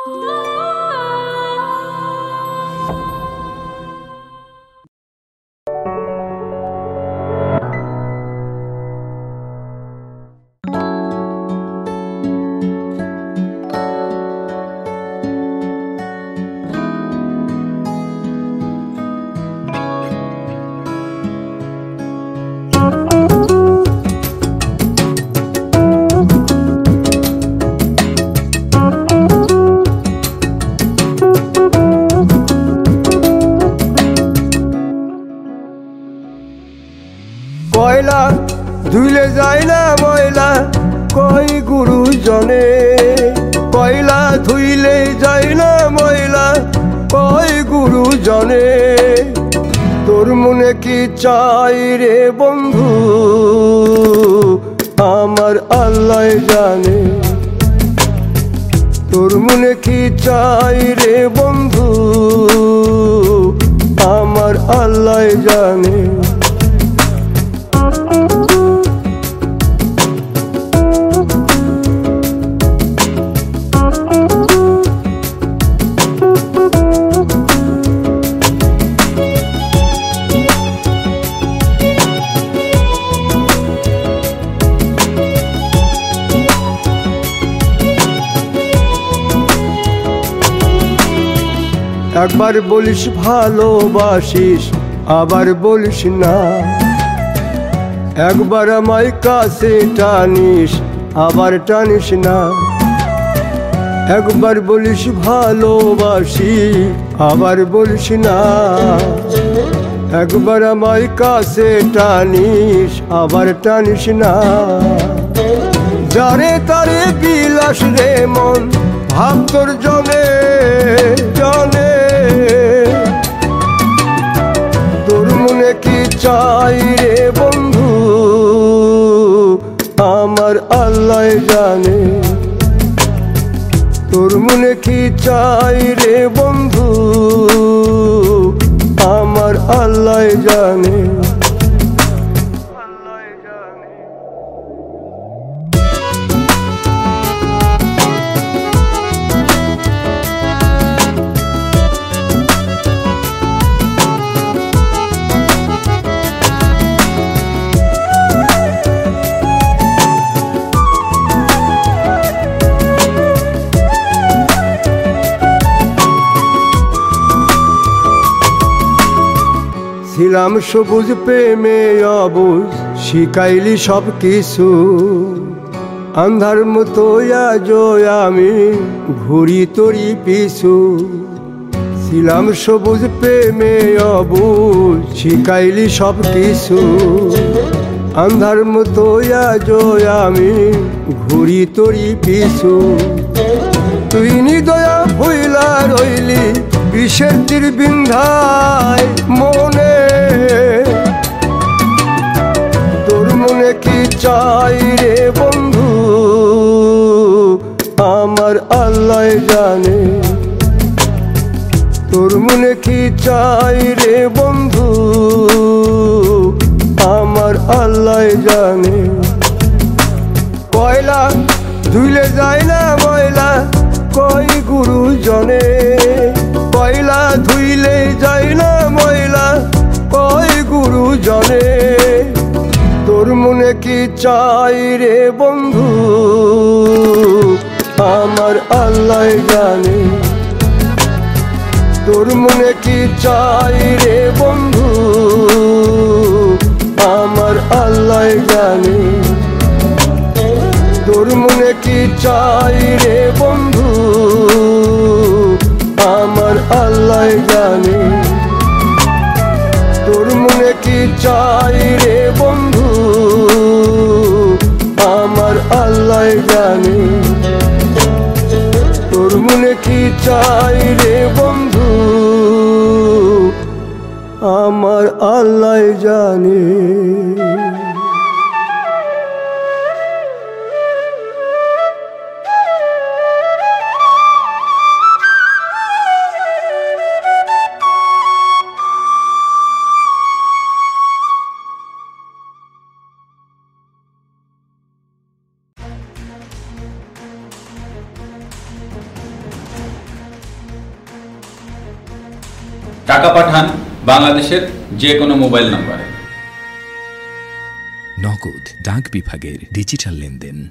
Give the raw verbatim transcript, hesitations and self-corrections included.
কয়লা ধুইলে যায় না ময়লা কয় গুরুজনে, কয়লা ধুইলে যায় না ময়লা কয় গুরুজনে। তোর মনে কি চাই রে বন্ধু আমার আল্লাহ জানে, তোর মনে কি চাই রে বন্ধু আমার আল্লাহ জানে। একবার বলিস ভালোবাসিস আবার বলিস না, একবার আমায় কাছে টানিস আবার টানিস না। একবার বলিস ভালোবাসি আবার বলিস না, একবার আমায় কাছে টানিস আবার টানিস না। যারে তারে বিলাস রে মন ভাব তোর জনে জনে, তোর মনে কি চাই রে বন্ধু আমার আল্লাহ জানে, তোর মনে কি চাই রে বন্ধু আমার আল্লাহ জানে। ছিলাম সবুজ প্রেমে অবুজ শিখাইলি সব কিছু, আন্ধার মতো আজ আমি ঘুরি তোরি পিছু। ছিলাম সবুজ প্রেমে অবুজ শিখাইলি সব কিছু, আন্ধার মতো আজ আমি ঘুরি তোরি পিছু। তুই নিদয়া ভুইলা রইলি বিষের তীর বিন্ধায় মনে, তোর মনে কি চাই রে বন্ধু আমার আল্লাহ জানে, তোর মনে কি চাই রে বন্ধু আমার আল্লাহ জানে। কয়লা ধুইলে যায় না ময়লা কয় গুরুজনে, কয়লা ধুইলে যায় না ময়লা কয় গুরুজনে। তোর মনে কি চাই রে বন্ধু আমার আল্লাহ জানে, তোর মনে কি চাই রে বন্ধু আমার আল্লাহ জানে, তোর মনে কি চাই রে বন্ধু আমার আল্লাহ জানে, তোর মনে কি চাই রে বন্ধু আমার আল্লাহ জানে, তোর মনে কি চাই রে বন্ধু আমার আল্লাহ জানে। টাকা পাঠান বাংলাদেশের যে কোনো মোবাইল নম্বরে। নগদ ডাক বিভাগের ডিজিটাল লেনদেন।